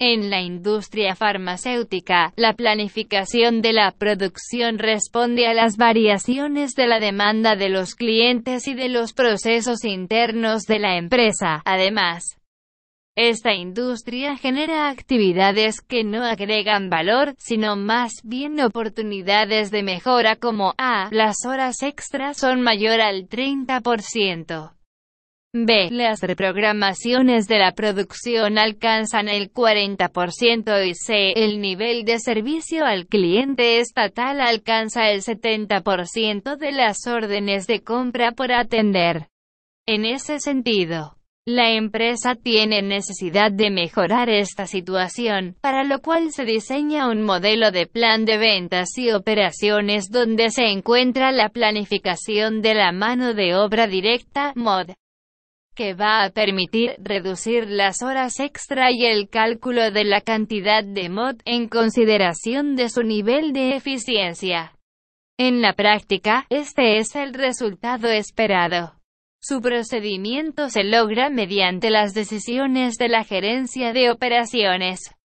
En la industria farmacéutica, la planificación de la producción responde a las variaciones de la demanda de los clientes y de los procesos internos de la empresa. Además, esta industria genera actividades que no agregan valor, sino más bien oportunidades de mejora como a. Las horas extras son mayor al 30%. B. Las reprogramaciones de la producción alcanzan el 40% y C. El nivel de servicio al cliente estatal alcanza el 70% de las órdenes de compra por atender. En ese sentido, la empresa tiene necesidad de mejorar esta situación, para lo cual se diseña un modelo de plan de ventas y operaciones donde se encuentra la planificación de la mano de obra directa, MOD, que va a permitir reducir las horas extra y el cálculo de la cantidad de MOD en consideración de su nivel de eficiencia. En la práctica, este es el resultado esperado. Su procedimiento se logra mediante las decisiones de la gerencia de operaciones.